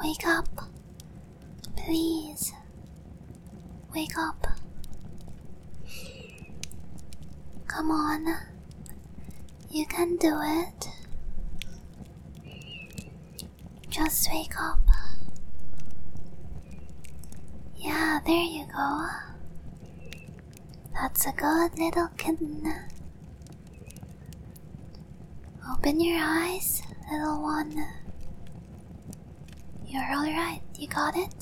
Wake up. Please. Wake up. Come on. You can do it. Just wake up. Yeah, there you go. That's a good little kitten. Open your eyes, little one. You're alright, you got it?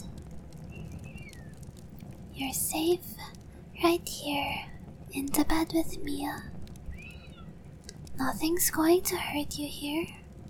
You're safe right here in the bed with me. Nothing's going to hurt you here.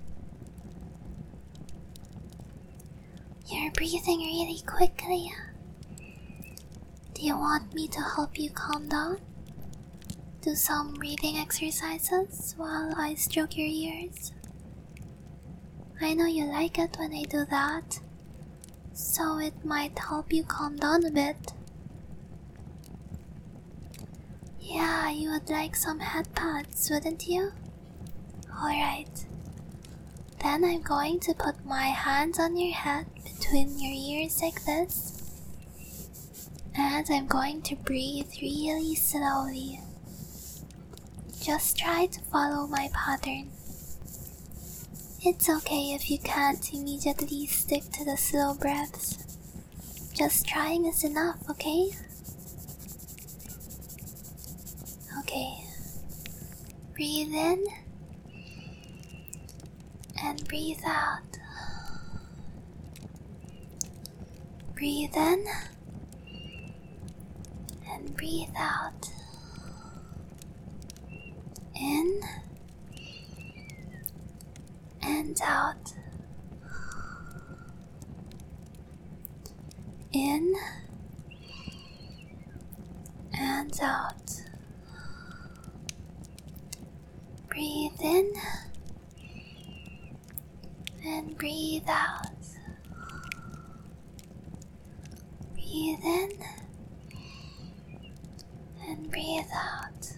You're breathing really quickly. Do you want me to help you calm down? Do some breathing exercises while I stroke your ears? I know you like it when I do that, so it might help you calm down a bit. Yeah, you would like some head pads, wouldn't you? Alright. Then I'm going to put my hands on your head between your ears like this. And I'm going to breathe really slowly. Just try to follow my pattern. It's okay if you can't immediately stick to the slow breaths. Just trying is enough, okay? Okay. Breathe in and breathe out. Breathe in and breathe out. In and out. In and out. Breathe in and breathe out. Breathe in and breathe out.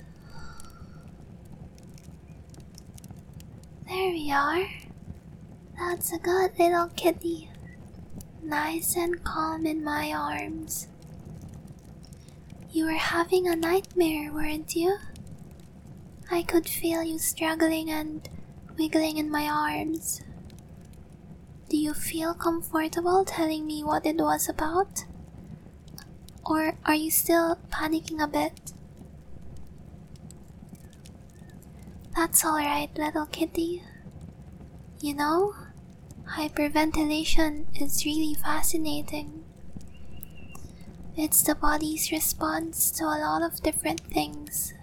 There we are. That's a good little kitty. Nice and calm in my arms. You were having a nightmare, weren't you? I could feel you struggling and wiggling in my arms. Do you feel comfortable telling me what it was about? Or are you still panicking a bit? That's alright, little kitty. You know, hyperventilation is really fascinating. It's the body's response to a lot of different things.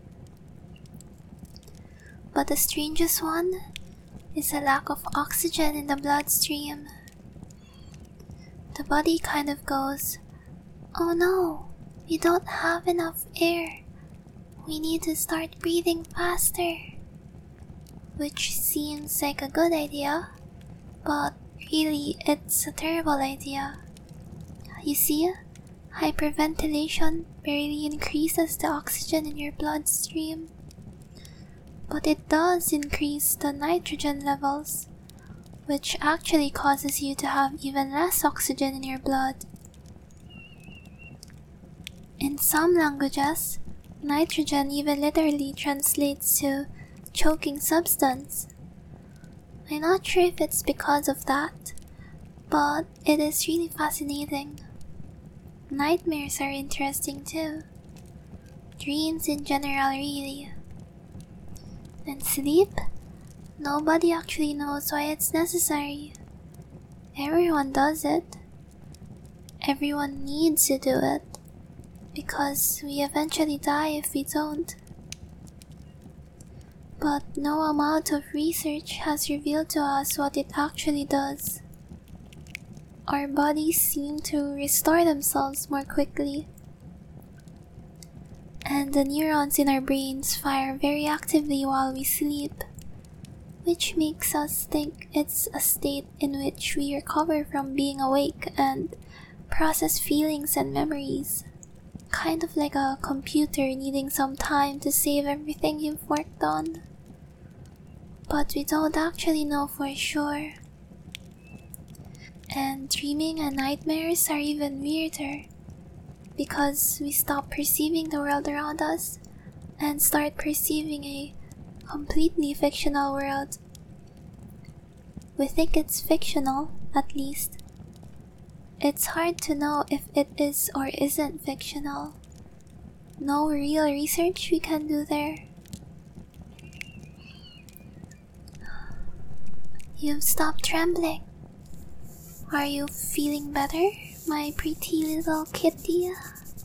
But the strangest one is a lack of oxygen in the bloodstream. The body kind of goes, "Oh no, we don't have enough air. We need to start breathing faster." Which seems like a good idea, but really it's a terrible idea. You see, hyperventilation barely increases the oxygen in your bloodstream, but it does increase the nitrogen levels, which actually causes you to have even less oxygen in your blood. In some languages, nitrogen even literally translates to choking substance. I'm not sure if it's because of that, but it is really fascinating. Nightmares are interesting too. Dreams in general, really. And sleep? Nobody actually knows why it's necessary. Everyone does it. Everyone needs to do it, because we eventually die if we don't. But no amount of research has revealed to us what it actually does. Our bodies seem to restore themselves more quickly, and the neurons in our brains fire very actively while we sleep, which makes us think it's a state in which we recover from being awake and process feelings and memories. Kind of like a computer needing some time to save everything you've worked on. But we don't actually know for sure. And dreaming and nightmares are even weirder because we stop perceiving the world around us and start perceiving a completely fictional world. We think it's fictional, at least. It's hard to know if it is or isn't fictional. No real research we can do there. You've stopped trembling. Are you feeling better, my pretty little kitty?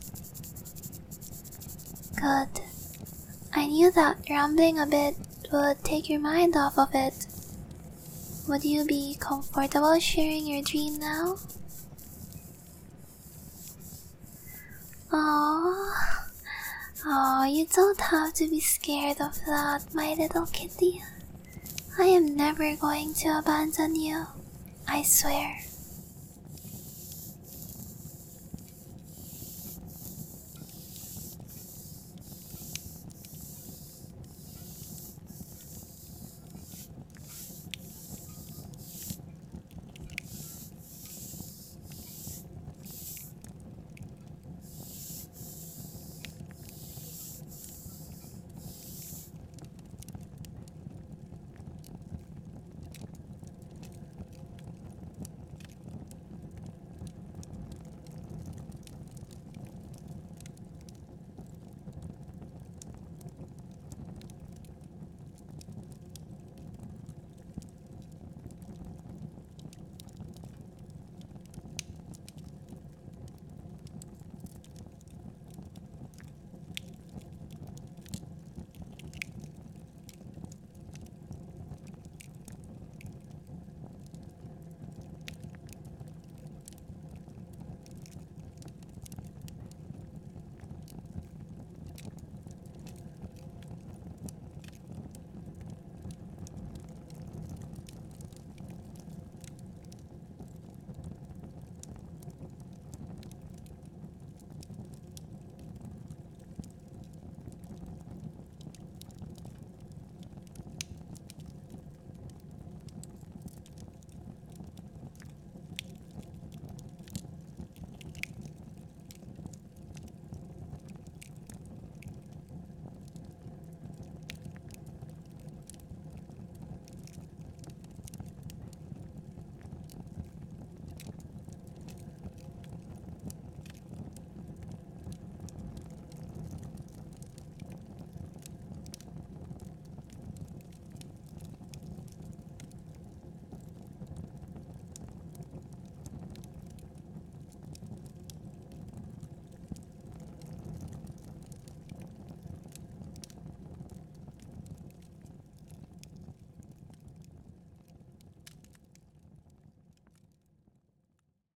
Good. I knew that rambling a bit would take your mind off of it. Would you be comfortable sharing your dream now? Oh, you don't have to be scared of that, my little kitty. I am never going to abandon you, I swear.